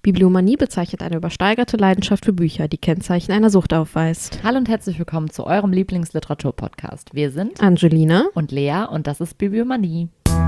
Bibliomanie bezeichnet eine übersteigerte Leidenschaft für Bücher, die Kennzeichen einer Sucht aufweist. Hallo und herzlich willkommen zu eurem Lieblingsliteratur-Podcast. Wir sind Angelina und Lea und das ist Bibliomanie.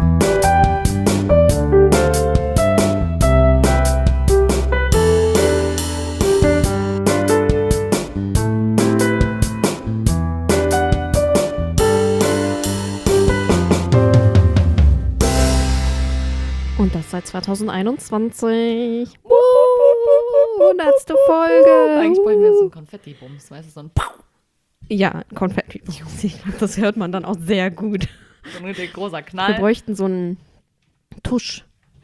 Und das seit 2021. 100. Folge. Eigentlich bräuchten wir jetzt so einen Konfetti-Bums, weißt du, so ein Pau. Ja, Konfetti. Das hört man dann auch sehr gut. So ein richtig großer Wir Knall. bräuchten so einen Tusch.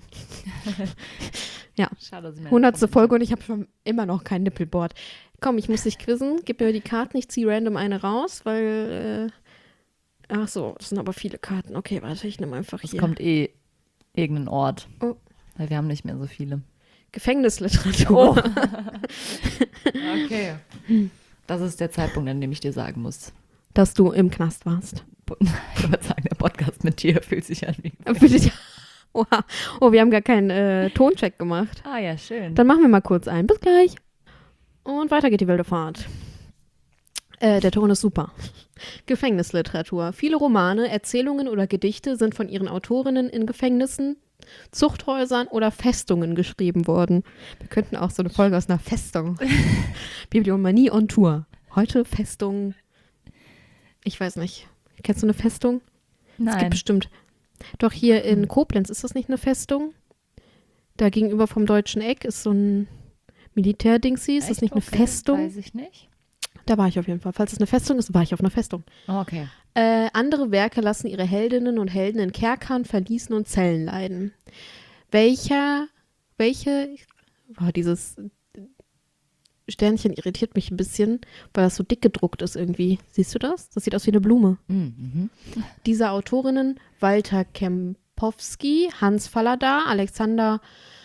Ja, Schade, dass ich mir 100. Konfetti- Folge und ich habe schon immer noch kein Nippelboard. Komm, ich muss dich quizzen. Gib mir die Karten, ich ziehe random eine raus, weil, ach so, das sind aber viele Karten. Okay, warte, ich nehme einfach Es hier. kommt irgendein Ort, Oh. weil wir haben nicht mehr so viele. Gefängnisliteratur. Okay. Das ist der Zeitpunkt, an dem ich dir sagen muss. Dass du im Knast warst. Ich würde sagen, der Podcast mit dir fühlt sich an wie... Oha. Oh, wir haben gar keinen Toncheck gemacht. Ah ja, schön. Dann machen wir mal kurz ein. Bis gleich. Und weiter geht die wilde Fahrt. Der Ton ist super. Gefängnisliteratur. Viele Romane, Erzählungen oder Gedichte sind von ihren Autorinnen in Gefängnissen, Zuchthäusern oder Festungen geschrieben worden. Wir könnten auch so eine Folge aus einer Festung. Bibliomanie on Tour. Heute Festung. Ich weiß nicht. Kennst du eine Festung? Es gibt Nein. bestimmt. Doch hier in Koblenz, ist das nicht eine Festung? Da gegenüber vom Deutschen Eck ist so ein Militärdingsi. Ist das Echt? nicht eine Okay, Festung? Weiß ich nicht. Da war ich auf jeden Fall. Falls es eine Festung ist, war ich auf einer Festung. Oh, okay. Andere Werke lassen ihre Heldinnen und Helden in Kerkern, Verließen und Zellen leiden. Welche, dieses Sternchen irritiert mich ein bisschen, weil das so dick gedruckt ist irgendwie. Siehst du das? Das sieht aus wie eine Blume. Mhm. Diese Autorinnen Walter Kempowski, Hans Fallada, Alexander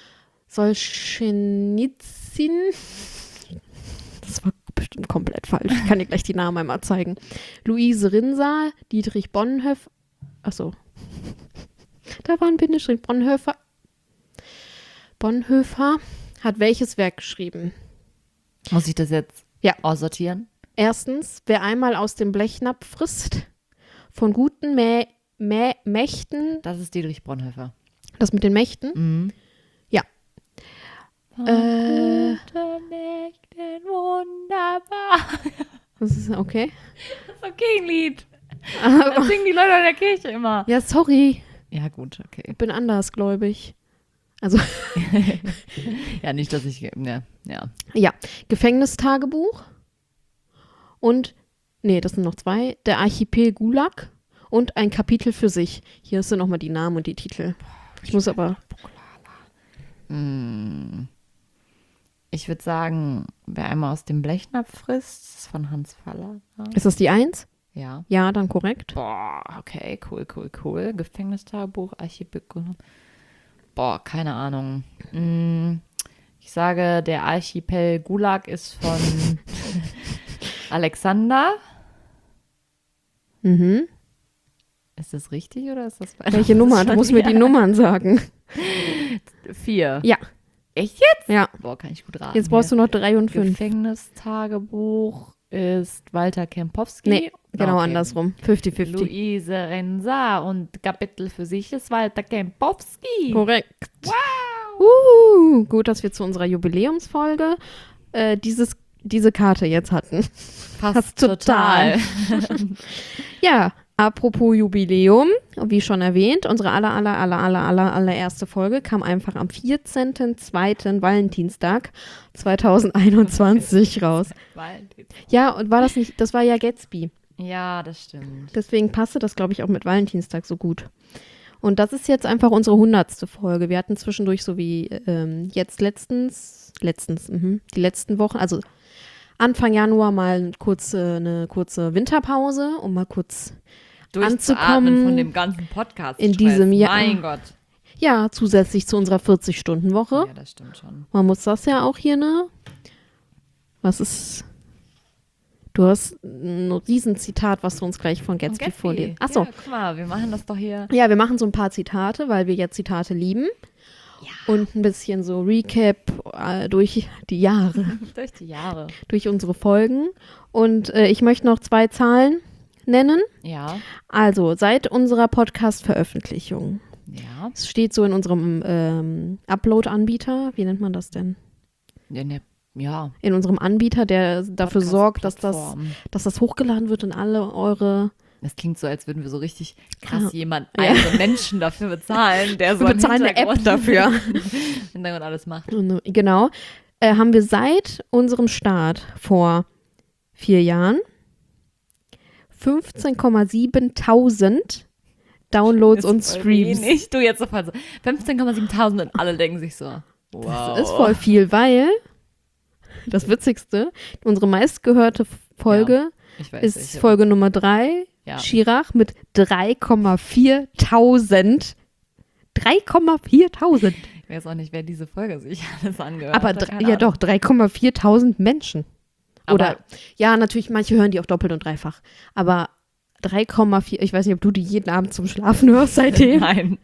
Solzhenitsyn. Das war bestimmt komplett falsch. Ich kann dir gleich die Namen einmal zeigen. Luise Rinser, Dietrich Bonhoeffer. Achso. Da war ein Bindestrich. Bonhoeffer hat welches Werk geschrieben? Muss ich das jetzt Ja. aussortieren? Erstens, wer einmal aus dem Blechnapf frisst, von guten Mächten, Das ist Dietrich Bonhoeffer. das mit den Mächten, Mhm. Ja. Wunderbar. das ist okay. Das ist okay, ein Lied. Das singen die Leute in der Kirche immer. Ja, sorry, Ja, gut, okay. ich bin andersgläubig. Also, Ja, nicht, dass ich. Ja. ja, Gefängnistagebuch und, nee, das sind noch zwei, der Archipel Gulag und ein Kapitel für sich. Hier sind nochmal die Namen und die Titel. Ich muss aber, Ich würde sagen, wer einmal aus dem Blechnapf frisst, ist von Hans Faller. ist das die 1? Ja. Ja, dann korrekt. Boah, okay, cool. Gefängnistagebuch, Archipel. Boah, keine Ahnung. Ich sage, der Archipel Gulag ist von Alexander. Mhm. Ist das richtig oder ist das Welche Nummer? Du musst mir die Nummern sagen. 4. Ja. Echt jetzt? Ja, Boah, kann ich gut raten. jetzt brauchst du noch 3 und 5. Gefängnistagebuch ist Walter Kempowski. Nee, genau Okay. andersrum. 50-50. Luise Renza und Kapitel für sich ist Walter Kempowski. Korrekt. Wow. Gut, dass wir zu unserer Jubiläumsfolge diese Karte jetzt hatten. Passt total. Ja, apropos Jubiläum, wie schon erwähnt, unsere allererste Folge kam einfach am 14.02. Valentinstag 2021 raus. Ja, und war das nicht, das war ja Gatsby. Ja, das stimmt. Deswegen passte das, glaube ich, auch mit Valentinstag so gut. Und das ist jetzt einfach unsere 100. Folge. Wir hatten zwischendurch so wie jetzt die letzten Wochen, also Anfang Januar mal eine kurze Winterpause, um mal kurz anzukommen von dem ganzen Podcast. in diesem Jahr. Mein Gott. Ja, zusätzlich zu unserer 40-Stunden-Woche. Ja, das stimmt schon. Man muss das ja auch hier, ne? Was ist... Du hast ein Riesenzitat, was du uns gleich von Gatsby vorliest. Achso. Ja, guck mal, wir machen das doch hier. Ja, wir machen so ein paar Zitate, weil wir ja Zitate lieben. und ein bisschen so Recap durch die Jahre, Durch die Jahre. durch unsere Folgen. Und ich möchte noch 2 Zahlen nennen. Ja. Also seit unserer Podcast-Veröffentlichung. Ja. Es steht so in unserem Upload-Anbieter. Wie nennt man das denn? Ja. In unserem Anbieter, der dafür sorgt, dass Podcast-Plattform. das hochgeladen wird in alle eure. Das klingt so, als würden wir so richtig krass Ja. einen Menschen dafür bezahlen, der so Wir im bezahlen eine App Hintergrund- dafür. Hintergrund alles macht. Und, genau. Haben wir seit unserem Start vor 4 Jahren 15,7 Downloads und Ist voll Streams. wenig. Du jetzt sofort so 15,7 und alle denken sich so, wow. Das ist voll viel, weil das Witzigste, unsere meistgehörte Folge Ich weiß ist welche. Folge Nummer 3, Ja. Chirach mit 3,4 3,4 Ich weiß auch nicht, wer diese Folge sich alles angehört Aber hat. Keine ja Ahnung. doch, 3,4 Menschen. Oder, Aber- ja, natürlich, manche hören die auch doppelt und dreifach. Aber 3,4, ich weiß nicht, ob du die jeden Abend zum Schlafen hörst seitdem. Nein.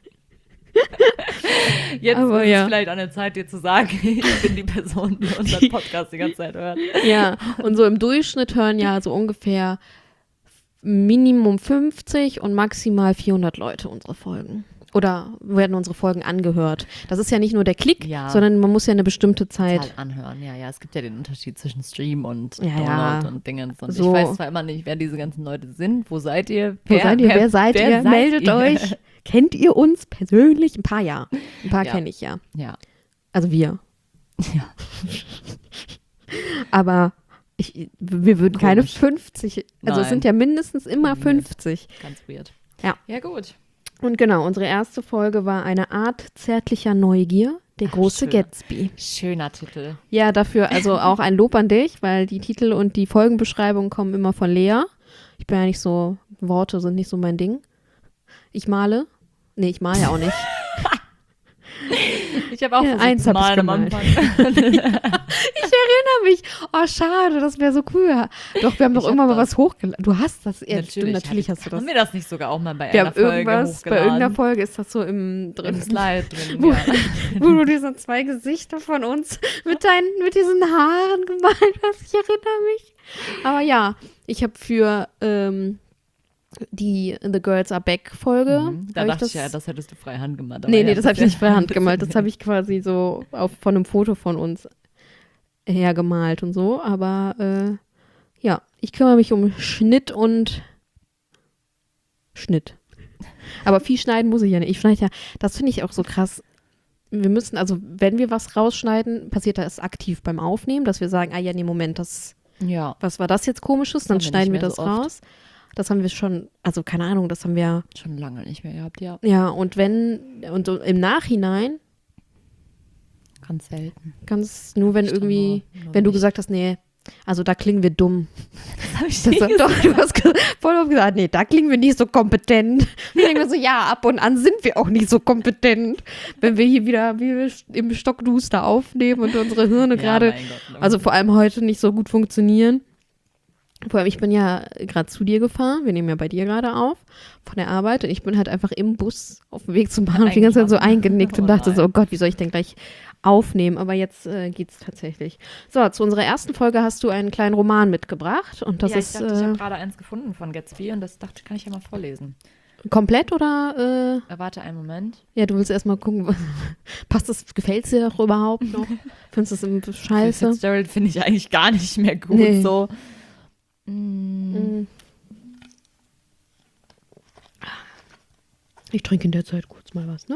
Jetzt Aber ist ja. es vielleicht an der Zeit, dir zu sagen, ich bin die Person, die unseren Podcast die ganze Zeit hört. Ja, und so im Durchschnitt hören ja so ungefähr Minimum 50 und maximal 400 Leute unsere Folgen. Oder werden unsere Folgen angehört. Das ist ja nicht nur der Klick, Ja. sondern man muss ja eine bestimmte Zeit. Halt anhören. Ja, ja, es gibt ja den Unterschied zwischen Stream und Ja, Download ja. und Dingens. Und So. ich weiß zwar immer nicht, wer diese ganzen Leute sind. Wo seid ihr? Wo seid ihr? Wer seid ihr? Meldet ihr? euch. Kennt ihr uns persönlich? Ein paar ja. Ein paar Ja. kenne ich ja. Ja. Also wir. Ja. Aber wir würden keine Komisch. 50, also es Nein. sind ja mindestens immer Nee. 50. Ganz weird. Ja. Ja, gut. Und genau, unsere erste Folge war eine Art zärtlicher Neugier, der große schön. Gatsby. Schöner Titel. Ja, dafür also auch ein Lob an dich, weil die Titel und die Folgenbeschreibungen kommen immer von Lea. Ich bin ja nicht so, Worte sind nicht so mein Ding. Ich male. Nee, ich male ja auch nicht. Ich habe auch Ja, versucht eins zu hab ich malen am gemalt. Anfang. Ich erinnere mich. Oh, schade, das wäre so cool. Doch, wir haben doch Ich hab irgendwann mal das. was hochgeladen. Du hast das. Ja, stimmt, natürlich hab ich- hast du das. Haben wir das nicht sogar auch mal bei Wir einer haben Folge irgendwas, bei hochgeladen? irgendeiner Folge ist das so im drin. Im Slide drin, Wo- ja. Wo du diese 2 Gesichter von uns mit diesen Haaren gemalt hast. Ich erinnere mich. Aber ja, ich habe für die The Girls Are Back Folge. Da hab dachte ich ja, das hättest du freihand gemacht. aber Nee, ja, nee, das habe ich nicht freihand ein gemalt. bisschen- Das habe ich quasi so von einem Foto von uns hergemalt und so. Aber ja, ich kümmere mich um Schnitt und Schnitt. Aber viel schneiden muss ich ja nicht. Ich schneide ja, das finde ich auch so krass. Wir müssen, also wenn wir was rausschneiden, passiert das aktiv beim Aufnehmen, dass wir sagen, ah ja, nee, Moment, Ja, was war das jetzt Komisches? Dann haben wir schneiden nicht wir mehr das so oft. raus. Das haben wir schon, also keine Ahnung, das haben wir, schon lange nicht mehr gehabt, ja. ja, und so im Nachhinein, Ganz selten. ganz nur wenn Ich dann irgendwie, nur wenn du nicht. gesagt hast, nee, also da klingen wir dumm. Das habe ich Das, nicht doch, du hast voll oft gesagt, nee, da klingen wir nicht so kompetent. Und ich denke mir so, ja, ab und an sind wir auch nicht so kompetent, wenn wir hier wieder wie wir im Stockduster aufnehmen und unsere Hirne gerade, mein Gott, also vor allem heute nicht so gut funktionieren. Vor allem, ich bin ja gerade zu dir gefahren, wir nehmen ja bei dir gerade auf, von der Arbeit und ich bin halt einfach im Bus auf dem Weg zum Bahnhof die ganze Zeit so eingenickt und Oh dachte so, nein. oh Gott, wie soll ich denn gleich aufnehmen? Aber jetzt geht's tatsächlich. So, zu unserer ersten Folge hast du einen kleinen Roman mitgebracht und das ja, ist ich dachte, ich habe gerade eins gefunden von Gatsby und das dachte, kann ich ja mal vorlesen. komplett oder, Warte einen Moment. ja, du willst erstmal gucken, passt das, gefällt es dir doch überhaupt noch? Findest du es scheiße? Fitzgerald finde ich eigentlich gar nicht mehr gut Nee. so. Mm. Ich trinke in der Zeit kurz mal was, ne?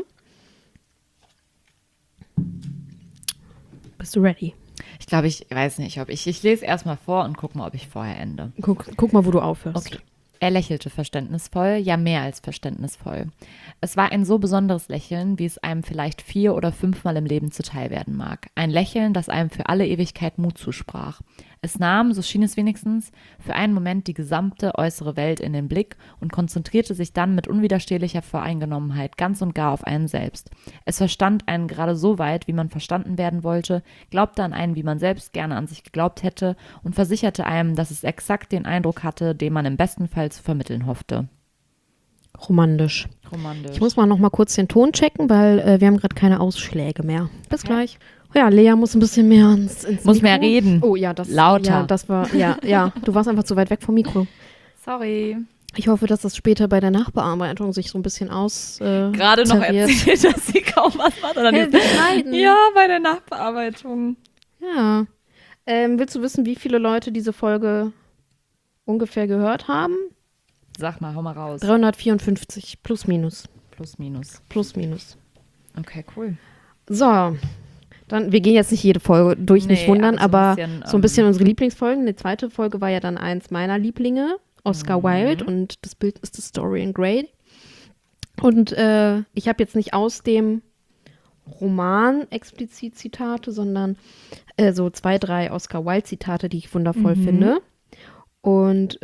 Bist du ready? Ich glaube, ich weiß nicht, ob ich lese erstmal vor und gucke mal, ob ich vorher ende. Guck mal, wo du aufhörst. Okay. Er lächelte verständnisvoll, ja mehr als verständnisvoll. Es war ein so besonderes Lächeln, wie es einem vielleicht 4 oder 5 Mal im Leben zuteil werden mag. Ein Lächeln, das einem für alle Ewigkeit Mut zusprach. Es nahm, so schien es wenigstens, für einen Moment die gesamte äußere Welt in den Blick und konzentrierte sich dann mit unwiderstehlicher Voreingenommenheit ganz und gar auf einen selbst. Es verstand einen gerade so weit, wie man verstanden werden wollte, glaubte an einen, wie man selbst gerne an sich geglaubt hätte und versicherte einem, dass es exakt den Eindruck hatte, den man im besten Fall zu vermitteln hoffte. Romantisch. Romantisch. Ich muss mal noch mal kurz den Ton checken, weil wir haben gerade keine Ausschläge mehr. Bis Okay. gleich. Ja, Lea muss ein bisschen mehr ins Muss Mikro. mehr reden. Oh ja, das Lauter. Ja, das war ja. Du warst einfach zu weit weg vom Mikro. Sorry. Ich hoffe, dass das später bei der Nachbearbeitung sich so ein bisschen Gerade noch tariert. erzählt, dass sie kaum was macht. Oder Hey, wir schneiden. ja, bei der Nachbearbeitung. Ja. Willst du wissen, wie viele Leute diese Folge ungefähr gehört haben? Sag mal, hau mal raus. 354 plus minus. Plus, minus. Plus minus. Okay, cool. So, dann, wir gehen jetzt nicht jede Folge durch, nicht Nee, wundern, aber bisschen, so ein bisschen unsere Lieblingsfolgen. Die zweite Folge war ja dann eins meiner Lieblinge, Oscar Wilde, und das Bild ist The Story in Grey. Und ich habe jetzt nicht aus dem Roman explizit Zitate, sondern so 2, 3 Oscar Wilde Zitate, die ich wundervoll finde. Und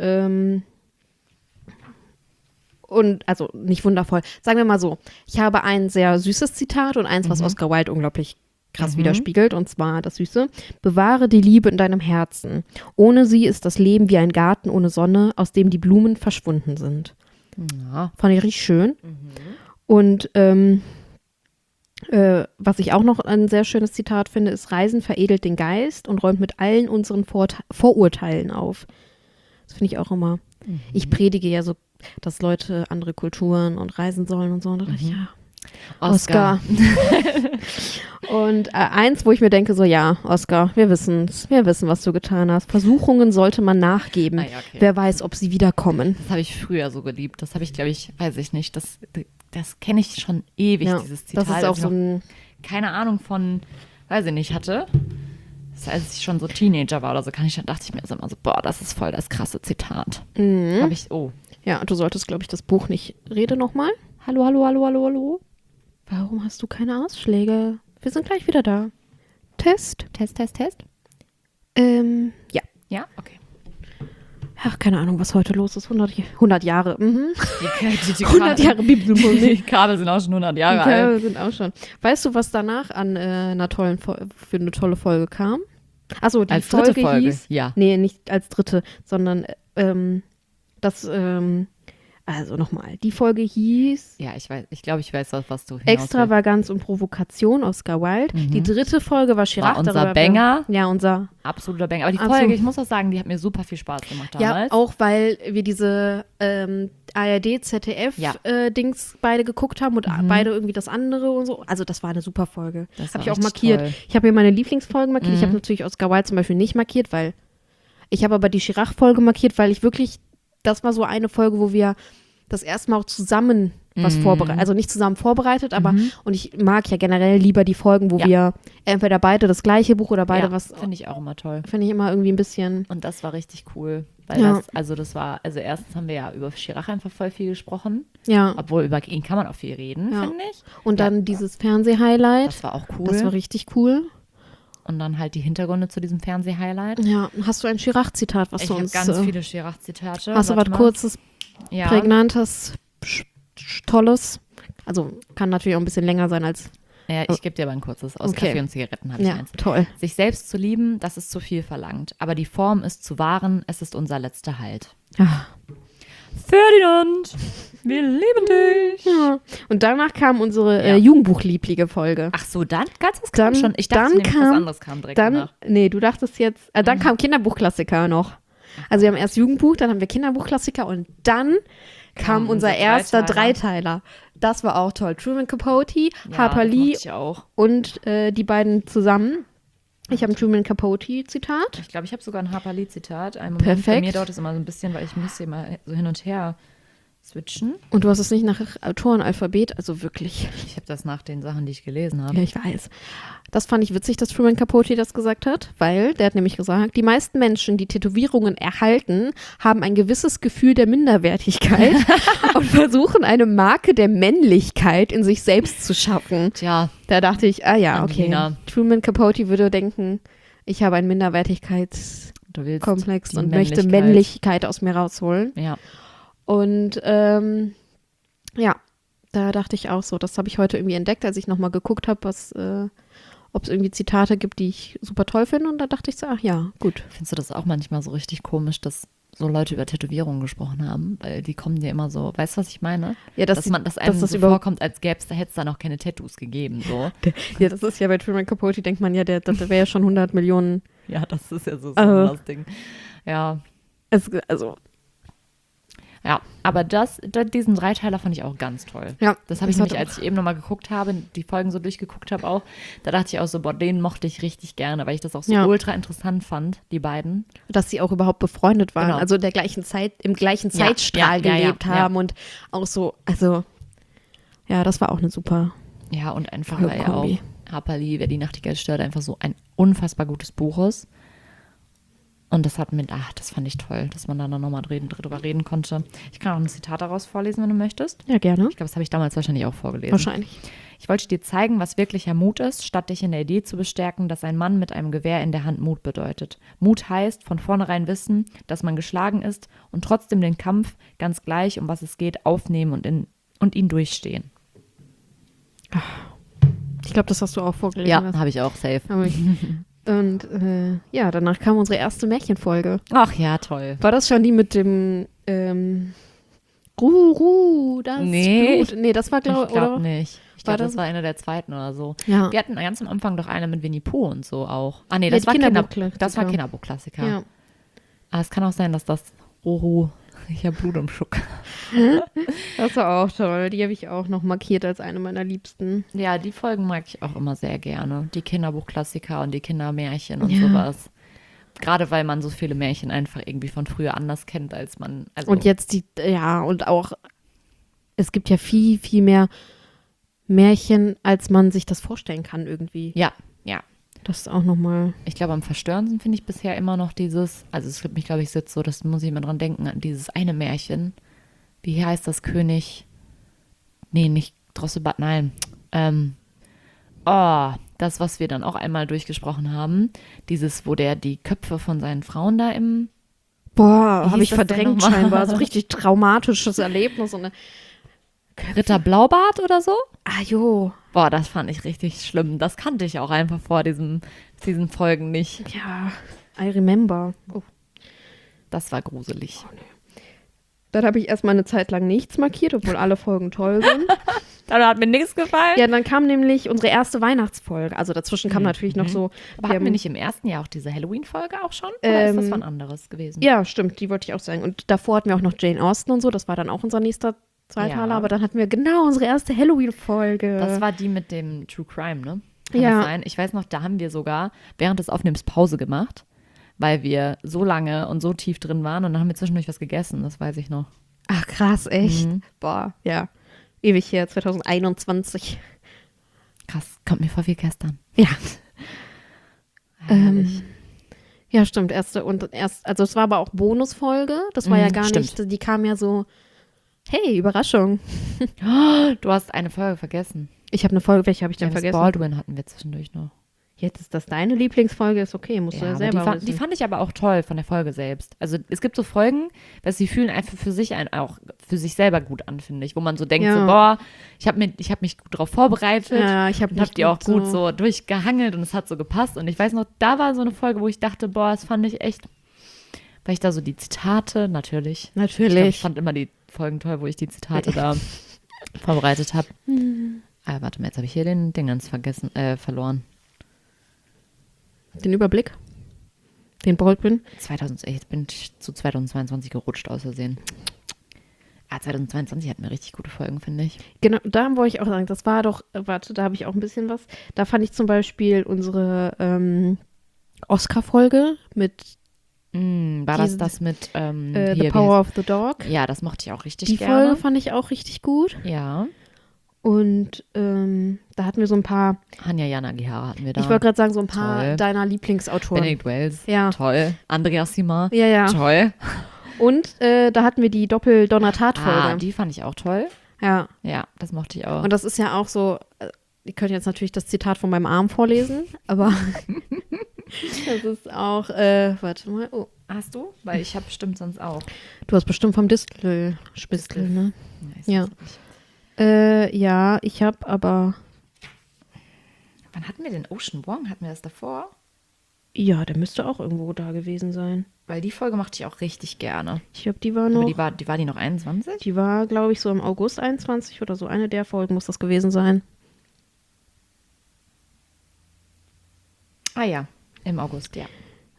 also nicht wundervoll, sagen wir mal so, ich habe ein sehr süßes Zitat und eins, was Oscar Wilde unglaublich krass widerspiegelt, und zwar das Süße: Bewahre die Liebe in deinem Herzen. Ohne sie ist das Leben wie ein Garten ohne Sonne, aus dem die Blumen verschwunden sind. Ja. Fand ich richtig schön. Und was ich auch noch ein sehr schönes Zitat finde, ist: Reisen veredelt den Geist und räumt mit allen unseren Vorurteilen auf. Das finde ich auch immer. Ich predige ja so, dass Leute andere Kulturen und reisen sollen und so. Und da dachte ich, ja, Oscar. Und eins, wo ich mir denke, so, ja, Oscar, wir wissen, was du getan hast. Versuchungen sollte man nachgeben. Ah, ja, okay. Wer weiß, ob sie wiederkommen. Das habe ich früher so geliebt. Das habe ich, glaube ich, weiß ich nicht. Das kenne ich schon ewig, Ja, dieses Zitat. das ist auch als ich so noch ein, keine Ahnung von, weiß ich nicht, hatte. Das, als ich schon so Teenager war oder so, dachte ich mir so immer so, boah, das ist voll das krasse Zitat. Habe ich, ja, du solltest, glaube ich, das Buch nicht, rede nochmal. hallo, hallo, hallo, hallo, hallo. Warum hast du keine Ausschläge? Wir sind gleich wieder da. Test. Test. Ja. Ja, okay. Ach, keine Ahnung, was heute los ist. 100 Jahre. Mhm. Die 100 Jahre Bibelmusik. Die Kabel sind auch schon 100 Jahre alt. Ja, wir sind auch schon. Weißt du, was danach an für eine tolle Folge kam? Achso, die Als dritte Folge, hieß, ja. Nee, nicht als dritte, sondern also nochmal, die Folge hieß Ja, ich glaube, ich weiß, was du hinaus willst. Extravaganz und Provokation, Oscar Wilde. Die dritte Folge war Chirac. War unser darüber- Banger. Ja, unser. Absoluter Banger. Aber die Absolut. Folge, ich muss auch sagen, die hat mir super viel Spaß gemacht damals. Ja, auch weil wir diese ARD, ZDF Ja. Dings beide geguckt haben und beide irgendwie das andere und so. Also das war eine super Folge. Das Habe war ich auch richtig markiert. toll. Ich habe mir meine Lieblingsfolgen markiert. Ich habe natürlich Oscar Wilde zum Beispiel nicht markiert, weil ich habe aber die Chirac-Folge markiert, weil ich wirklich, das war so eine Folge, wo wir das erste Mal auch zusammen was vorbereitet, also nicht zusammen vorbereitet, aber und ich mag ja generell lieber die Folgen, wo Ja. wir entweder beide das gleiche Buch oder beide Ja, was, finde ich auch immer toll. finde ich immer irgendwie ein bisschen, Und das war richtig cool. Weil Ja. also erstens haben wir ja über Chirac einfach voll viel gesprochen. ja. Obwohl über ihn kann man auch viel reden, Ja. finde ich. Und Ja. dann dieses Fernseh-Highlight. Das war auch cool. Das war richtig cool. Und dann halt die Hintergründe zu diesem Fernseh-Highlight. Ja, hast du ein Chirac-Zitat, was Ich du habe uns... ganz viele Chirac-Zitate. hast du was Warte mal. Kurzes, Ja. Prägnantes, Tolles? Also kann natürlich auch ein bisschen länger sein als... Ja, ich gebe dir aber ein kurzes. Aus Okay. Kaffee und Zigaretten habe ich Ja, eins. toll. Sich selbst zu lieben, das ist zu viel verlangt. Aber die Form ist zu wahren, es ist unser letzter Halt. Ah. Ferdinand, wir lieben dich. Ja. Und danach kam unsere Ja. Jugendbuchlieblige Folge. Ach so, dann ganz was kam Dann- schon. Ich dachte dann nämlich, was kam- anderes kam direkt Dann, danach. nee, du dachtest jetzt, dann kam Kinderbuchklassiker noch. Also wir haben erst Jugendbuch, dann haben wir Kinderbuchklassiker und dann kam unser unser erster Dreiteiler. Dreiteiler. Das war auch toll. Truman Capote, Ja, Harper das Lee mochte ich auch. und die beiden zusammen. Ich habe ein Truman Capote-Zitat. Ich glaube, ich habe sogar ein Harper Lee-Zitat. Einen Moment. Perfekt. Bei mir dauert es immer so ein bisschen, weil ich muss hier mal so hin und her switchen. Und du hast es nicht nach Autorenalphabet, also wirklich. Ich habe das nach den Sachen, die ich gelesen habe. Ja, ich weiß. Das fand ich witzig, dass Truman Capote das gesagt hat, weil der hat nämlich gesagt, die meisten Menschen, die Tätowierungen erhalten, haben ein gewisses Gefühl der Minderwertigkeit und versuchen, eine Marke der Männlichkeit in sich selbst zu schaffen. Tja, Da dachte ich, ah ja, okay. Angelina. Truman Capote würde denken, ich habe einen Minderwertigkeitskomplex du willst und die möchte Männlichkeit aus mir rausholen. Ja. Und ja, da dachte ich auch so, das habe ich heute irgendwie entdeckt, als ich nochmal geguckt habe, ob es irgendwie Zitate gibt, die ich super toll finde. Und da dachte ich so, ach ja, gut. Findest du das auch manchmal so richtig komisch, dass so Leute über Tätowierungen gesprochen haben, weil die kommen dir immer so, weißt du, was ich meine? Ja, Dass einem das so vorkommt, als hätte es da noch keine Tattoos gegeben, so. Ja, das ist ja bei Truman Capote, denkt man ja, der wäre ja schon 100 Millionen. Ja, das ist ja so das Ding. Ja, Also, ja, aber diesen Dreiteiler fand ich auch ganz toll. ja. Das habe ich nämlich, als ich eben nochmal geguckt habe, die Folgen so durchgeguckt habe auch, da dachte ich auch so, boah, den mochte ich richtig gerne, weil ich das auch so ultra interessant fand, die beiden. Dass sie auch überhaupt befreundet waren, Genau. also im gleichen Zeitstrahl gelebt haben und auch so, also, ja, das war auch eine super Ja, und einfach, tolle weil ja Kombi. auch Harperly, wer die Nachtigall stört, einfach so ein unfassbar gutes Buch ist. Und das das fand ich toll, dass man da nochmal drüber reden konnte. Ich kann auch ein Zitat daraus vorlesen, wenn du möchtest. Ja, gerne. Ich glaube, das habe ich damals wahrscheinlich auch vorgelesen. Wahrscheinlich. Ich wollte dir zeigen, was wirklicher Mut ist, statt dich in der Idee zu bestärken, dass ein Mann mit einem Gewehr in der Hand Mut bedeutet. Mut heißt, von vornherein wissen, dass man geschlagen ist und trotzdem den Kampf, ganz gleich, um was es geht, aufnehmen und ihn durchstehen. Ich glaube, das hast du auch vorgelesen. Ja, habe ich auch, safe. Und ja, danach kam unsere erste Märchenfolge. Ach ja, toll. War das schon die mit dem Guru, das Blut? Nee, das war, Ich glaube nicht. Ich glaube, das- das war eine der zweiten oder so. Ja. Wir hatten ganz am Anfang doch eine mit Winnie Pooh und so auch. Ah nee, Ja, das die war Kinderbuchklassiker. Das war Kinderbuchklassiker. Ja. Aber es kann auch sein, dass das Ruru, ich habe Blut im Schuck. Das war auch toll. Die habe ich auch noch markiert als eine meiner Liebsten. Ja, die Folgen mag ich auch immer sehr gerne. Die Kinderbuchklassiker und die Kindermärchen und Ja. sowas. Gerade weil man so viele Märchen einfach irgendwie von früher anders kennt, als man. Also, Und jetzt und auch, es gibt ja viel, viel mehr Märchen, als man sich das vorstellen kann irgendwie. ja. Das ist auch nochmal. Ich glaube, am verstörendsten finde ich bisher immer noch dieses, also es gibt mich, glaube ich, sitzt so, das muss ich immer dran denken, an dieses eine Märchen. Wie heißt das König? Nee, nicht Drosselbart, nein. Das, was wir dann auch einmal durchgesprochen haben. Dieses, wo der die Köpfe von seinen Frauen da im. Boah, Wie habe hieß ich das denn verdrängt nochmal? scheinbar. So richtig traumatisches Erlebnis. Und Ritter Blaubart oder so? jo. Boah, das fand ich richtig schlimm. Das kannte ich auch einfach vor diesen Folgen nicht. Ja, I remember. Oh. Das war gruselig. Dann habe ich erstmal eine Zeit lang nichts markiert, obwohl alle Folgen toll sind. Da hat mir nichts gefallen. Ja, dann kam nämlich unsere erste Weihnachtsfolge. Also dazwischen kam natürlich noch so. Aber hatten wir nicht im ersten Jahr auch diese Halloween-Folge auch schon? Oder ist das was anderes gewesen? Ja, stimmt, die wollte ich auch sagen. Und davor hatten wir auch noch Jane Austen und so. Das war dann auch unser nächster Zweiteiler. Ja. Aber dann hatten wir genau unsere erste Halloween-Folge. Das war die mit dem True Crime, ne? Kann Ja. das sein? Ich weiß noch, da haben wir sogar während des Aufnehmens Pause gemacht, weil wir so lange und so tief drin waren und dann haben wir zwischendurch was gegessen, das weiß ich noch. Ach, krass, echt? Mhm. Boah, ja. Ewig her, 2021. Krass, kommt mir vor wie gestern. Ja. Herrlich. Ja, stimmt. Also es war aber auch Bonusfolge. Das war ja gar stimmt. nicht, die kam ja so, hey, Überraschung. Du hast eine Folge vergessen. Ich habe eine Folge, welche habe ich denn James vergessen? Baldwin hatten wir zwischendurch noch. Jetzt ist das deine Lieblingsfolge, ist okay, musst du ja aber selber die wissen. fand ich aber auch toll von der Folge selbst. Also es gibt so Folgen, dass sie fühlen einfach für sich auch für sich selber gut an, finde ich. Wo man so denkt, Ja. so, boah, ich hab mich gut drauf vorbereitet. Ja, ich habe Und hab die auch gut so durchgehangelt und es hat so gepasst. Und ich weiß noch, da war so eine Folge, wo ich dachte, boah, das fand ich echt, weil ich da so die Zitate, natürlich. Ich fand immer die Folgen toll, wo ich die Zitate da vorbereitet habe. Aber warte mal, jetzt habe ich hier den ganz verloren. Den Überblick. Den Baldwin. Jetzt bin ich zu 2022 gerutscht aus Versehen. 2022 hatten wir richtig gute Folgen, finde ich. Genau, da wollte ich auch sagen, das war doch, warte, da habe ich auch ein bisschen was. Da fand ich zum Beispiel unsere Oscar-Folge mit War das mit The hier, Power of the Dog. Ja, das mochte ich auch richtig Die gerne. Folge fand ich auch richtig gut. Ja. Und da hatten wir so ein paar, Hanya Yanagihara hatten wir da. ich wollte gerade sagen, so ein paar Toll. deiner Lieblingsautoren. Benedict Wells. Ja. Toll. Andreas Simar. Ja, ja. Toll. Und da hatten wir die Doppel-Donner-Tat-Folge. Die fand ich auch toll. Ja. Ja, das mochte ich auch. Und das ist ja auch so, ich könnte jetzt natürlich das Zitat von meinem Arm vorlesen, aber das ist auch, warte mal, oh. Hast du? Weil ich habe bestimmt sonst auch. Du hast bestimmt vom Distel-Spistel, ne? Ja. Ja, ich habe aber, Wann hatten wir den Ocean Wong? Hatten wir das davor? Ja, der müsste auch irgendwo da gewesen sein. Weil die Folge mochte ich auch richtig gerne. Ich glaube, die war Aber noch. die war die noch 21? Die war, glaube ich, so im August 21 oder so. Eine der Folgen muss das gewesen sein. Ah ja, im August, ja.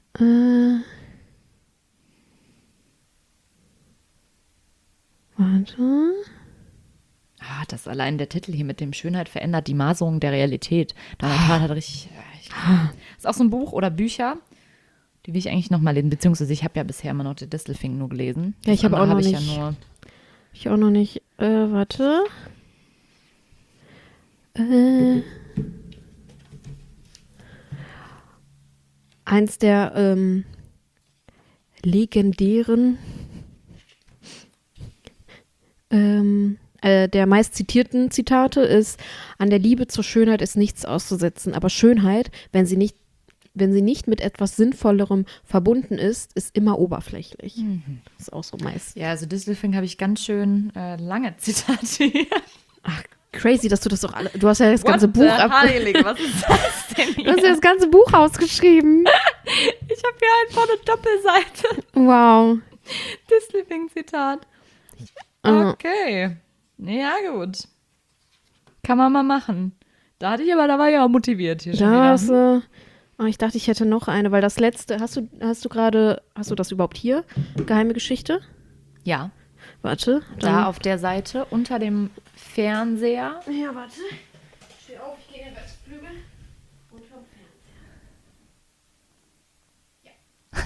Warte. Das allein der Titel hier mit dem Schönheit verändert die Maserung der Realität. Da hat richtig. Ist auch so ein Buch oder Bücher, die will ich eigentlich noch mal lesen. Beziehungsweise ich habe ja bisher immer noch The Distelfing nur gelesen. Ja, ich habe auch noch nicht. Ich auch noch nicht. Warte. Eins der legendären der meist zitierten Zitate ist: An der Liebe zur Schönheit ist nichts auszusetzen, aber Schönheit, wenn sie nicht mit etwas Sinnvollerem verbunden ist immer oberflächlich. Das ist auch so meist. Ja, also Distelfing habe ich ganz schön lange Zitate hier. Ach, crazy, dass du das doch alle. Du hast ja das ganze Buch Heilige, was ist das denn hier? Du hast ja das ganze Buch ausgeschrieben. Ich habe hier einfach eine Doppelseite. Wow. Distelfing-Zitat. Okay. Ja, gut. Kann man mal machen. Da war ich auch motiviert hier schon wieder. Ich dachte, ich hätte noch eine, weil das letzte, hast du das überhaupt hier? Geheime Geschichte? Ja. Warte. Da auf der Seite unter dem Fernseher. Ja, warte. Ich stehe auf, ich gehe in den Westflügel. Unterm Fernseher. Ja.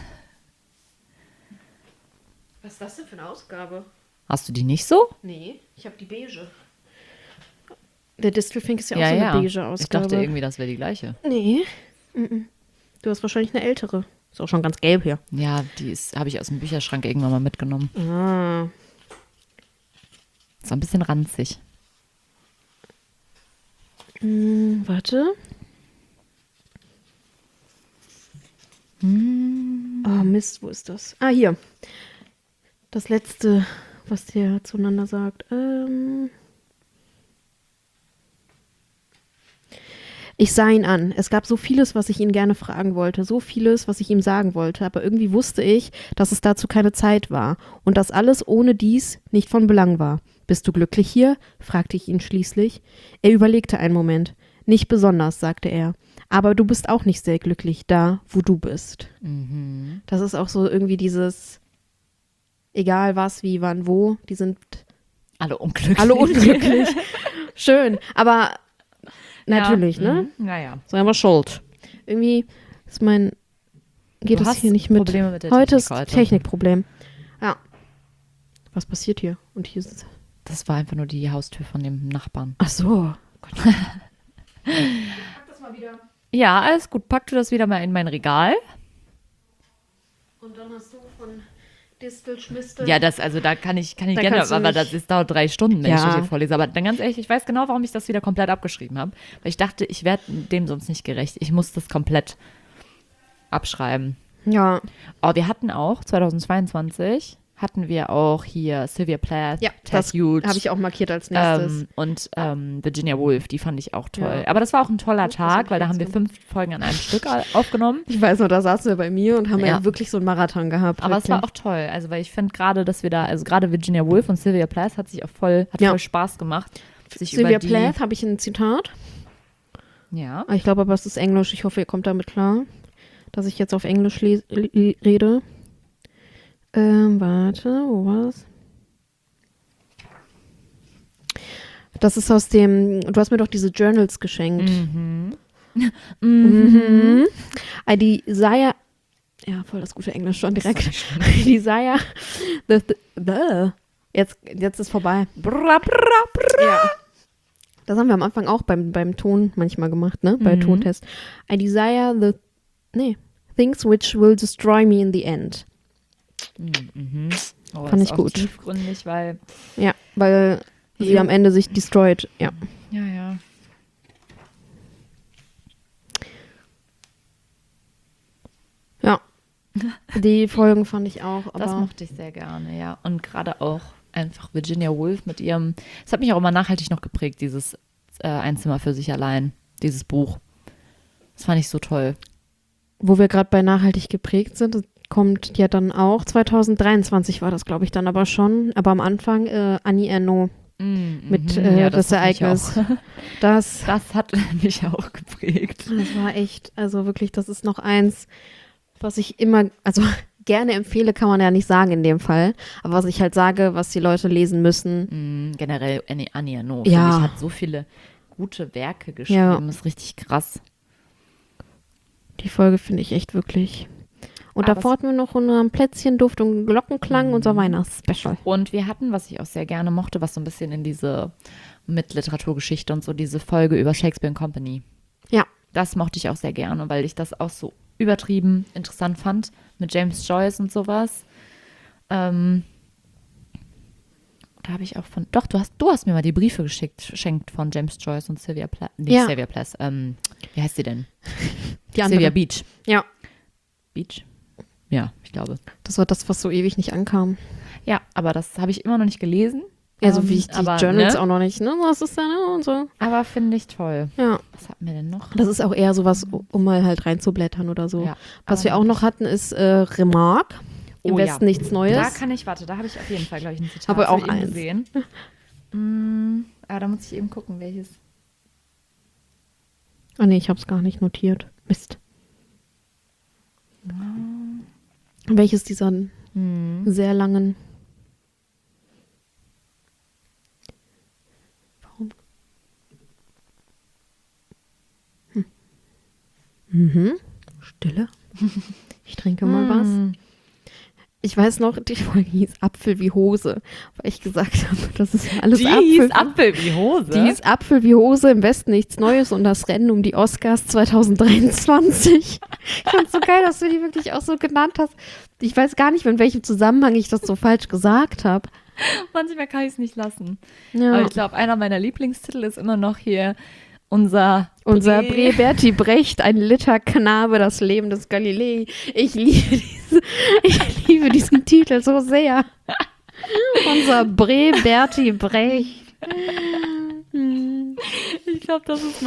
Was ist das denn für eine Ausgabe? Hast du die nicht so? Nee, ich habe die beige. Der Distelfink ist ja auch Ja, so eine ja. beige Ausgabe. Ich dachte irgendwie, das wäre die gleiche. Nee. Du hast wahrscheinlich eine ältere. Ist auch schon ganz gelb hier. Ja, habe ich aus dem Bücherschrank irgendwann mal mitgenommen. Ah. Ist ein bisschen ranzig. Warte. Oh Mist, wo ist das? Ah, hier. Das letzte, was der zueinander sagt. Ich sah ihn an. Es gab so vieles, was ich ihn gerne fragen wollte, so vieles, was ich ihm sagen wollte, aber irgendwie wusste ich, dass es dazu keine Zeit war und dass alles ohne dies nicht von Belang war. Bist du glücklich hier? Fragte ich ihn schließlich. Er überlegte einen Moment. Nicht besonders, sagte er. Aber du bist auch nicht sehr glücklich da, wo du bist. Mhm. Das ist auch so irgendwie dieses, egal was, wie, wann, wo, die sind alle unglücklich. Alle unglücklich. Schön, aber natürlich, ja. ne? Naja. Sei mal schuld. Irgendwie geht es hier nicht mit. Probleme mit der Heute ist Technik Technikproblem. Ja. Was passiert hier? Und hier ist es. Das war einfach nur die Haustür von dem Nachbarn. Ach so. Gott. Pack das mal wieder. Ja, alles gut. Pack du das wieder mal in mein Regal. Und dann hast du von Distel, Schmistel. Ja, da kann ich gerne, aber das dauert 3 Stunden, wenn ich das hier vorlese. Aber dann ganz ehrlich, ich weiß genau, warum ich das wieder komplett abgeschrieben habe. Weil ich dachte, ich werde dem sonst nicht gerecht. Ich muss das komplett abschreiben. Ja. Oh, wir hatten auch 2022 hier Sylvia Plath, ja, Ted das Hughes, habe ich auch markiert als nächstes. Und Virginia Woolf, die fand ich auch toll. Ja. Aber das war auch ein toller Tag, weil da haben wir 5 Folgen an einem Stück aufgenommen. Ich weiß noch, da saßen wir bei mir und haben ja wirklich so einen Marathon gehabt. Aber wirklich. es war auch toll, also weil ich finde gerade, dass wir da, also gerade Virginia Woolf und Sylvia Plath hat voll Spaß gemacht. Sylvia Plath habe ich ein Zitat. Ja. Ich glaube aber, es ist Englisch. Ich hoffe, ihr kommt damit klar, dass ich jetzt auf Englisch rede. Warte, wo war das? Das ist aus dem, du hast mir doch diese Journals geschenkt. I desire, ja, voll das gute Englisch schon direkt. I desire, jetzt ist vorbei. Ja. Das haben wir am Anfang auch beim Ton manchmal gemacht, ne? Bei Tontest. I desire things which will destroy me in the end. Oh, fand ich gut. Tiefgründig, weil sie am Ende sich destroyed. Ja. Ja. Ja. Die Folgen fand ich auch. Aber das mochte ich sehr gerne, ja. Und gerade auch einfach Virginia Woolf mit ihrem, es hat mich auch immer nachhaltig noch geprägt, dieses Ein Zimmer für sich allein, dieses Buch. Das fand ich so toll. wo wir gerade bei nachhaltig geprägt sind, das kommt ja dann auch, 2023 war das, glaube ich, dann aber schon, aber am Anfang Annie Ernaux mit das Ereignis. Das hat mich auch geprägt. Das war echt, also wirklich, das ist noch eins, was ich immer, also gerne empfehle, kann man ja nicht sagen in dem Fall, aber was ich halt sage, was die Leute lesen müssen. Generell Annie Ernaux, Ja. finde ich, hat so viele gute Werke geschrieben, ist richtig krass. Die Folge finde ich echt wirklich. Und Aber davor hatten wir noch einen Plätzchenduft und Glockenklang, unser Weihnachtsspecial. Und wir hatten, was ich auch sehr gerne mochte, was so ein bisschen in diese mit Literaturgeschichte und so, diese Folge über Shakespeare & Company. Ja. Das mochte ich auch sehr gerne, weil ich das auch so übertrieben interessant fand mit James Joyce und sowas. Da habe ich auch du hast mir mal die Briefe geschenkt von James Joyce und Sylvia Plath. Ja. Sylvia Plath. Wie heißt sie denn? Die andere. Sylvia Beach. Ja. Beach? Ja, ich glaube. Das war das, was so ewig nicht ankam. Ja, aber das habe ich immer noch nicht gelesen. Ja, so wie ich die aber, Journals ne? auch noch nicht, ne? Was ist da, ne? Und so. Aber finde ich toll. Ja. Was hatten wir denn noch? Das ist auch eher sowas, um mal halt reinzublättern oder so. Ja, Was aber wir auch noch hatten, ist Remarque. Im Oh ja. Westen nichts Neues. Da habe ich auf jeden Fall, glaube ich, ein Zitat Aber auch zu ihm eins. gesehen. Aber da muss ich eben gucken, welches. Ah nee, ich habe es gar nicht notiert. Mist. Welches dieser sehr langen. Warum? Stille. Ich trinke mal was. Ich weiß noch, die Folge hieß Apfel wie Hose, weil ich gesagt habe, das ist ja alles Die Apfel. hieß Apfel wie Hose. Die hieß Apfel wie Hose, im Westen nichts Neues und das Rennen um die Oscars 2023. Ich fand's so geil, dass du die wirklich auch so genannt hast. Ich weiß gar nicht, in welchem Zusammenhang ich das so falsch gesagt habe. Manchmal kann ich es nicht lassen. Ja. Aber ich glaube, einer meiner Lieblingstitel ist immer noch hier unser Bre Berti Brecht, ein Litterknabe, das Leben des Galilei. Ich liebe diesen Titel so sehr. Unser Bre Berti Brecht. Ich glaube, das ist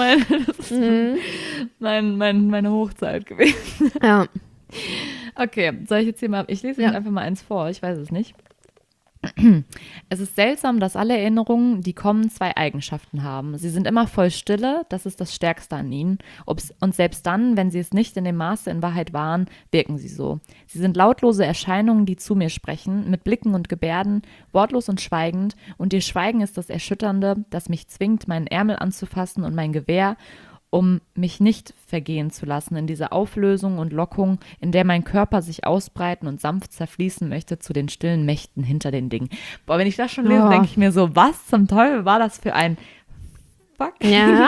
meine Hochzeit gewesen. Ja. Okay, soll ich jetzt hier mal, ich lese jetzt einfach mal eins vor, ich weiß es nicht. Es ist seltsam, dass alle Erinnerungen, die kommen, zwei Eigenschaften haben. Sie sind immer voll Stille, das ist das Stärkste an ihnen. Und selbst dann, wenn sie es nicht in dem Maße in Wahrheit waren, wirken sie so. Sie sind lautlose Erscheinungen, die zu mir sprechen, mit Blicken und Gebärden, wortlos und schweigend. Und ihr Schweigen ist das Erschütternde, das mich zwingt, meinen Ärmel anzufassen und mein Gewehr, um mich nicht vergehen zu lassen in dieser Auflösung und Lockung, in der mein Körper sich ausbreiten und sanft zerfließen möchte zu den stillen Mächten hinter den Dingen. Boah, wenn ich das schon lese, denke ich mir so, was zum Teufel war das für ein fucking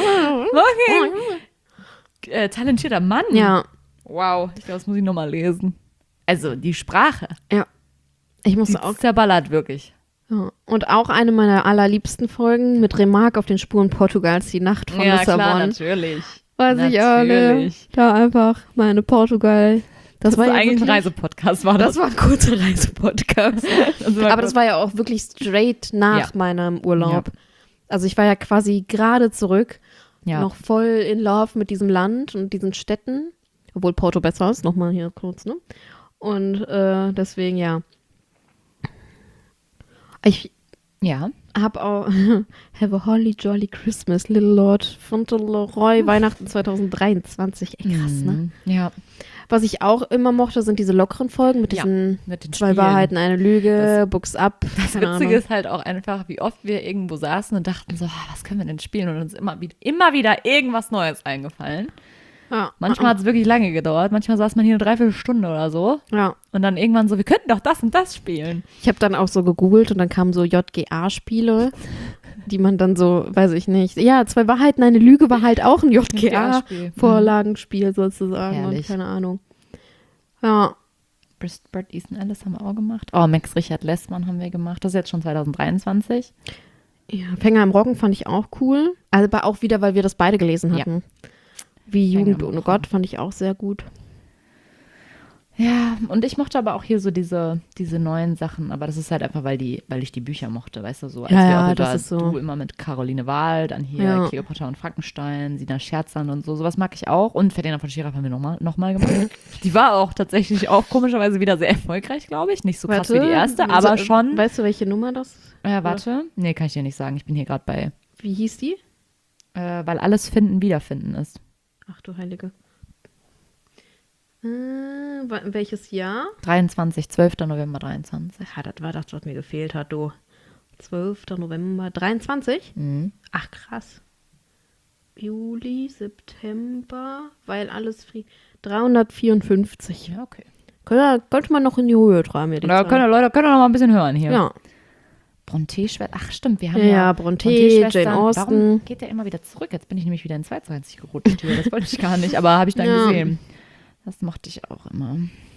talentierter Mann? Ja. Wow, ich glaube, das muss ich nochmal lesen. Also, die Sprache. Ja. Ich Die musste auch. zerballert wirklich. Ja. Und auch eine meiner allerliebsten Folgen mit Remarque auf den Spuren Portugals, die Nacht von Lissabon. natürlich. Weiß ich alle. Da einfach meine Portugal. Das war ja eigentlich ein wirklich- Reisepodcast, war das? Das war ein kurzer Reisepodcast. Aber das war ja auch wirklich straight nach meinem Urlaub. Also ich war ja quasi gerade zurück, noch voll in love mit diesem Land und diesen Städten. Obwohl Porto besser ist, nochmal hier kurz, ne? Und deswegen, ja. Ich habe auch Have a Holly Jolly Christmas, Little Lord Fauntleroy, Weihnachten 2023. Ey, krass, ne? Ja. Was ich auch immer mochte, sind diese lockeren Folgen mit diesen mit den zwei Spielen. Wahrheiten, eine Lüge, Books Up. Das Witzige ist halt auch einfach, wie oft wir irgendwo saßen und dachten so, was können wir denn spielen? Und uns immer wieder irgendwas Neues eingefallen. Ja. Manchmal hat es wirklich lange gedauert. Manchmal saß man hier eine Dreiviertelstunde oder so. Ja. Und dann irgendwann so, wir könnten doch das und das spielen. Ich habe dann auch so gegoogelt und dann kamen so JGA-Spiele, die man dann so, weiß ich nicht. Ja, zwei Wahrheiten, eine Lüge war halt auch ein JGA-Vorlagenspiel sozusagen. Herrlich. Und keine Ahnung. Ja. Bret Easton Ellis haben wir auch gemacht. Oh, Max Richard Lessmann haben wir gemacht. Das ist jetzt schon 2023. Ja, Fänger im Roggen fand ich auch cool. Aber auch wieder, weil wir das beide gelesen hatten. Wie Fänger Jugend im ohne Roggen. Gott fand ich auch sehr gut. Ja, und ich mochte aber auch hier so diese neuen Sachen, aber das ist halt einfach, weil ich die Bücher mochte, weißt du, so als Ja, wir ja, auch das über, ist so. du immer mit Caroline Wahl, dann hier Ja. Kleopatra und Frankenstein, Sina Scherzand und so, sowas mag ich auch und Ferdinand von Schirach haben wir nochmal gemacht. Die war auch tatsächlich auch komischerweise wieder sehr erfolgreich, glaube ich, nicht so krass wie die erste, aber schon. Weißt du, welche Nummer das? Warte, nee, kann ich dir nicht sagen, ich bin hier gerade bei, Wie hieß die? weil alles Finden, Wiederfinden ist. Ach du Heilige. Welches Jahr? 12. November 23. Ja, das war das, was mir gefehlt hat, du. 12. November 23? Mhm. Ach, krass. Juli, September, weil alles 354. Ja, okay. Könnte man noch in die Höhe treiben, ja, die Da Zahl. können Leute können noch mal ein bisschen hören hier. Ja, Brontë-Schwester. Ach, stimmt, wir haben ja, Brontë, Brontë-Schwestern. Jane Austen. Warum geht der immer wieder zurück? Jetzt bin ich nämlich wieder in 22 gerutscht hier. Das wollte ich gar nicht, aber habe ich dann Ja. gesehen. Das mochte ich auch immer.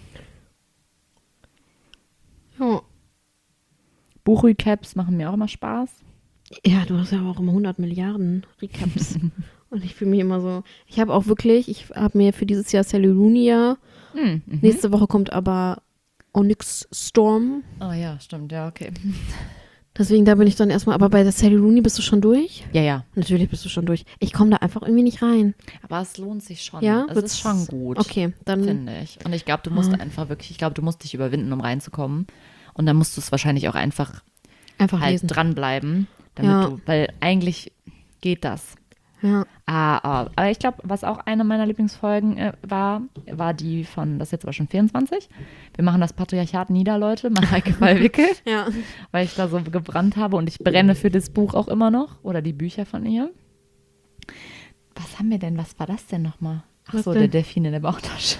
Ja. Buchrecaps machen mir auch immer Spaß. Ja, du hast ja auch immer 100 Milliarden Recaps. Und ich fühle mich immer so. Ich habe mir für dieses Jahr Cellulonia. Nächste Woche kommt aber Onyx Storm. Oh ja, stimmt, ja, okay. Deswegen, da bin ich dann erstmal. Aber bei der Cellulonia bist du schon durch? Ja, ja. Natürlich bist du schon durch. Ich komme da einfach irgendwie nicht rein. Aber es lohnt sich schon. Ja? Es ist schon gut. Okay, dann. Finde ich. Und ich glaube, du musst einfach wirklich, du musst dich überwinden, um reinzukommen. Und dann musst du es wahrscheinlich auch einfach Einfach halt lesen. dranbleiben, damit Ja. weil eigentlich geht das. Ja. Aber ich glaube, was auch eine meiner Lieblingsfolgen war die von, das ist jetzt aber schon 24. Wir machen das Patriarchat nieder, Leute, Mareike Wallwickel, Ja. weil ich da so gebrannt habe und ich brenne für das Buch auch immer noch oder die Bücher von ihr. Was haben wir denn? Was war das denn nochmal? Ach Was so, denn? der Delfin in der Bauchtasche.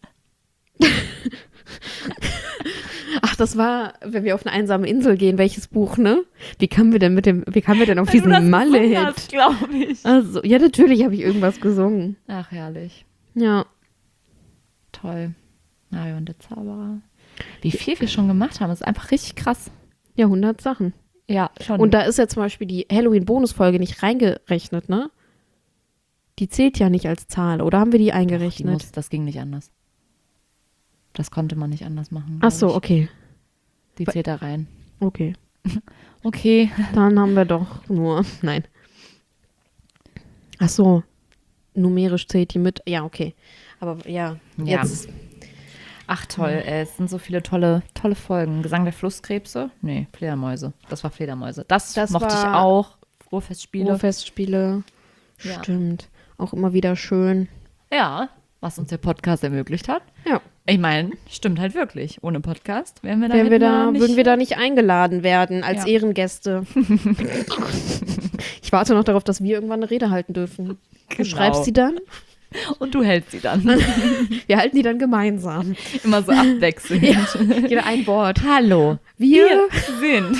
Ach, das war, wenn wir auf eine einsame Insel gehen, welches Buch, ne? Wie kamen wir denn auf Weil du diesen das Malle-Hit? gesungen hast, glaube ich. Also, ja, natürlich habe ich irgendwas gesungen. Ach, herrlich. Ja. Toll. Mario und der Zauberer. Wie viel wir schon gemacht haben, ist einfach richtig krass. Ja, 100 Sachen. Ja, schon. Und da ist ja zum Beispiel die Halloween-Bonusfolge nicht reingerechnet, ne? Die zählt ja nicht als Zahl, oder haben wir die eingerechnet? Das ging nicht anders. Das konnte man nicht anders machen. Ach so, glaub ich. okay. Die zählt da rein. Okay. Okay. Dann haben wir doch nur, nein. Ach so, numerisch zählt die mit. Ja, okay. Aber ja, Ja. jetzt. Ach toll, es sind so viele tolle Folgen. Gesang der Flusskrebse? Nee, Fledermäuse. Das war Fledermäuse. Das mochte ich war auch. Ruhrfestspiele. Festspiele. Ja. Stimmt. Auch immer wieder schön. Ja, was uns der Podcast ermöglicht hat. Ja. Ich meine, stimmt halt wirklich. Ohne Podcast wären wir da, Würden wir da nicht eingeladen werden als Ja. Ehrengäste. Ich warte noch darauf, dass wir irgendwann eine Rede halten dürfen. Du Genau. schreibst sie dann. Und du hältst sie dann. Wir halten die dann gemeinsam. Immer so abwechselnd. Jeder ein Wort. Hallo, Wir. sind.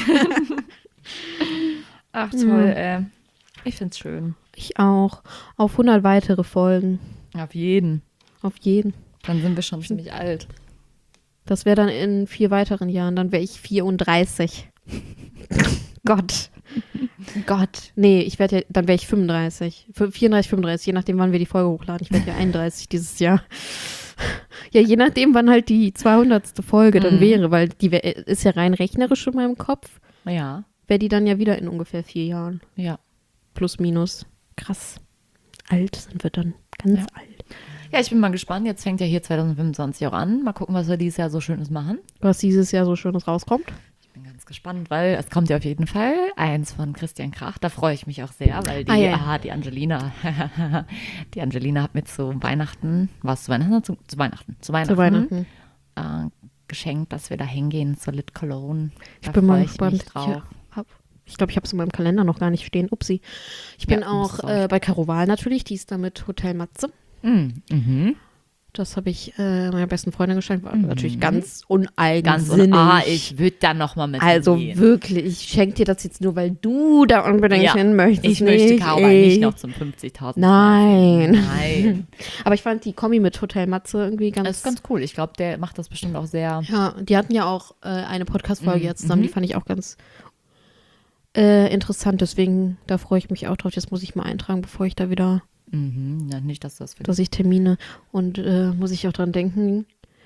Ach toll, ich find's schön. Ich auch. Auf 100 weitere Folgen. Auf jeden. Auf jeden. Dann sind wir schon ziemlich alt. Das wäre dann in 4 weiteren Jahren. Dann wäre ich 34. Gott. Gott. Nee, dann wäre ich 35. 34, 35, je nachdem, wann wir die Folge hochladen. Ich werde ja 31 dieses Jahr. Ja, je nachdem, wann halt die 200. Folge dann wäre, weil die ist ja rein rechnerisch in meinem Kopf. Ja, Wäre die dann ja wieder in ungefähr 4 Jahren. ja. Plus, minus. Krass. Alt sind wir dann. Ganz Ja. alt. Ja, ich bin mal gespannt. Jetzt fängt ja hier 2025 auch an. Mal gucken, was wir dieses Jahr so Schönes machen. Was dieses Jahr so Schönes rauskommt. Ich bin ganz gespannt, weil es kommt ja auf jeden Fall eins von Christian Krach. Da freue ich mich auch sehr, weil die Angelina, die Angelina hat mir zu Weihnachten, war es zu Weihnachten? Zu Weihnachten. Zu Weihnachten. Geschenkt, dass wir da hingehen zur Lit Cologne. Ich bin mal freu gespannt. mich drauf. Ich glaube, ich habe es in meinem Kalender noch gar nicht stehen. Upsi. Ich bin Ja, auch musst du auch. bei Caro Wahl natürlich. Die ist da mit Hotel Matze. Mhm. Das habe ich meiner besten Freundin geschenkt. War natürlich ganz uneigensinnig. Ganz ich würde da nochmal mit Also hingehen. wirklich, ich schenke dir das jetzt nur, weil du da unbedingt Ja, hin möchtest. Ich möchte nicht Caro nicht ich. noch zum 50.000. Nein. Nein. Aber ich fand die Kombi mit Hotel Matze irgendwie Das ist ganz cool. Ich glaube, der macht das bestimmt auch sehr. Ja, die hatten ja auch eine Podcast-Folge jetzt zusammen. Die fand ich auch ganz interessant. Deswegen, da freue ich mich auch drauf. Jetzt muss ich mal eintragen, bevor ich da wieder, Ja, nicht, dass das für dass ich Termine und muss ich auch dran denken.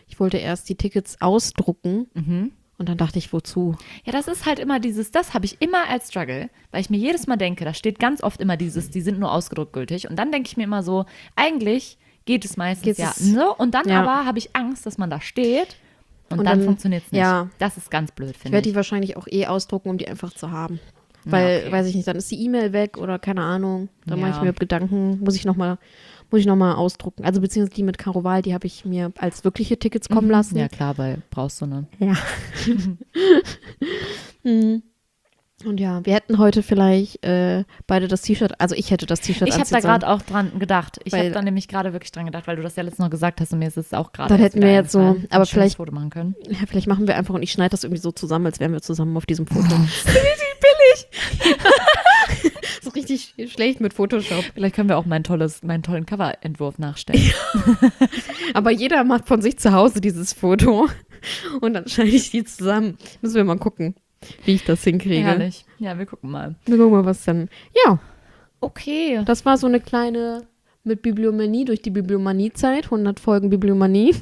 Ich wollte erst die Tickets ausdrucken und dann dachte ich, wozu? Ja, das ist halt immer das habe ich immer als Struggle, weil ich mir jedes Mal denke, da steht ganz oft immer die sind nur ausgedruckt gültig. Und dann denke ich mir immer so, eigentlich geht es meistens so. Und dann aber habe ich Angst, dass man da steht und dann funktioniert es nicht. Ja. Das ist ganz blöd, Ich finde werde ich. die wahrscheinlich auch ausdrucken, um die einfach zu haben. Weil, okay. weiß ich nicht, dann ist die E-Mail weg oder keine Ahnung. Dann Ja. mache ich mir Gedanken, muss ich noch mal ausdrucken. Also beziehungsweise die mit Caroval, die habe ich mir als wirkliche Tickets kommen lassen. Ja, klar, weil brauchst du, ne? Ja. Und ja, wir hätten heute vielleicht beide das T-Shirt, also ich hätte das T-Shirt Ich habe da anziehen sollen. gerade auch dran gedacht. Ich habe Weil- da nämlich gerade wirklich dran gedacht, weil du das ja letztes Mal gesagt hast und mir ist es auch gerade Dann erst hätten wieder wir jetzt so- eingefallen, aber ein schönes vielleicht- Foto machen können. Ja, vielleicht machen wir einfach und ich schneide das irgendwie so zusammen, als wären wir zusammen auf diesem Foto. so richtig schlecht mit Photoshop. Vielleicht können wir auch meinen tollen Coverentwurf nachstellen. Aber jeder macht von sich zu Hause dieses Foto und dann schneide ich die zusammen. Müssen wir mal gucken, wie ich das hinkriege. Herrlich. Ja, wir gucken mal. Wir gucken mal, was dann. Ja, Okay. das war so eine kleine mit Bibliomanie durch die Bibliomanie-Zeit. 100 Folgen Bibliomanie.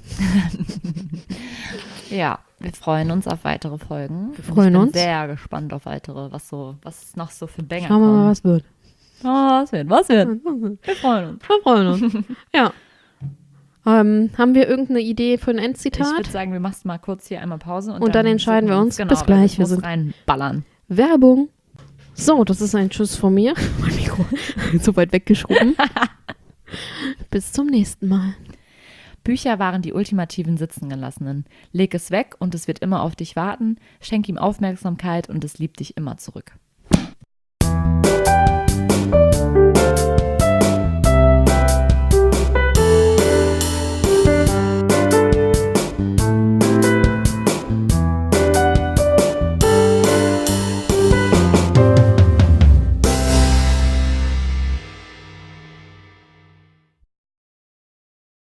Ja, wir freuen uns auf weitere Folgen. Wir freuen uns. Ich bin sehr gespannt auf weitere, was noch so für Banger Schauen wir mal, kommen. was wird. Was wird? Wir freuen uns. Wir freuen uns. Ja. Haben wir irgendeine Idee für ein Ich Endzitat? würde sagen, wir machen mal kurz hier einmal Pause. Und dann entscheiden wir uns. Genau, Bis gleich, wir Wir sind- reinballern. Werbung. So, das ist ein Tschüss von mir. Mein Mikro so weit weggeschoben. Bis zum nächsten Mal. Bücher waren die ultimativen Sitzengelassenen. Leg es weg und es wird immer auf dich warten. Schenk ihm Aufmerksamkeit und es liebt dich immer zurück.